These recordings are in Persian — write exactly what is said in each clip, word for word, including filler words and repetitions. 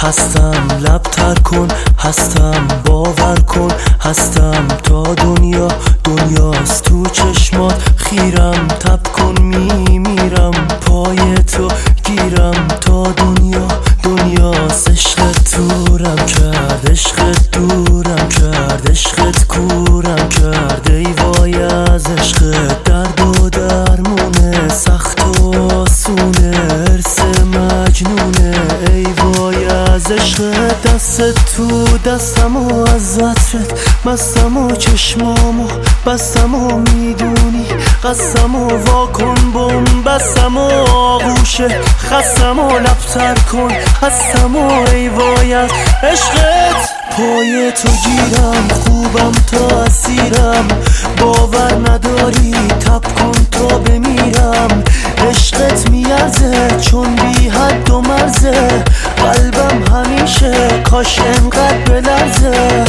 هستم، لب تر کن هستم، باور کن هستم، تا دنیا دنیاست تو چشمات خیرم، تب کن میمیرم پای تو گیرم، تا دنیا دنیاست. عشقت دورم کرد، عشقت دورم کرد، عشقت کورم کرد، ای وای از عشقت درد و درمونه، سخت و آسونه، ارث مجنونه، ای وای از عشقت. دست تو دستم و از عطرت مستم و چشمامو بستم و میدونی قسم و واکن بم بستم و آغوشه خستم و لب تر کن هستم و ای وای از عشقت. پای تو گیرم خوبم تا اسیرم، باور نداری تب کن تا بمیرم، عشقت میارزه چون بی حد و مرزه، قلبم همیشه کاش انقدر بلرزه.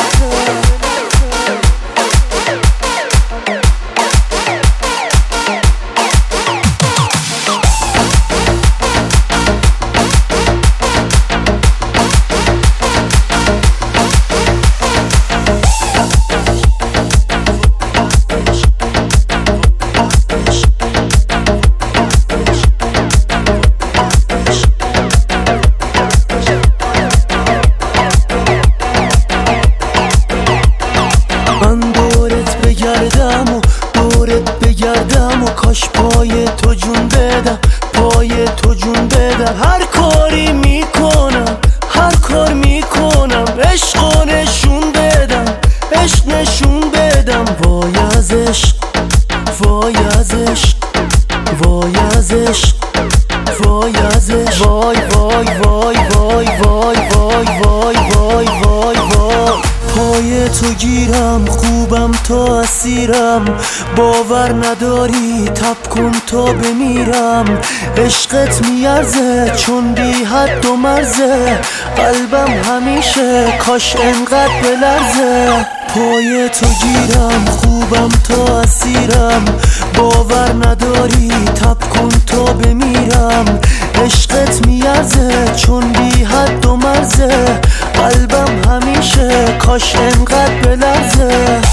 بگردم و دورت بگردم و کاش پای تو جون بدم، پای تو جون بدم، هر کاری میکنم هر کار میکنم، عشق نشون بدم عشق نشون بدم، وای از عشق وای از عشق وای از عشق وای از عشق، وای وای وای وای وای وای وای وای وای وای. پای تو گیرم خوبم تا اسیرم، باور نداری تب کن تا بمیرم، عشقت میارزه چون بی حد و مرزه، قلبم همیشه کاش انقدر بلرزه. پای تو گیرم خوبم تا اسیرم، باور نداری تب کن تا بمیرم، عشقت میارزه چون بی حد و مرزه، قلبم همیشه کاش انقدر بلرزه.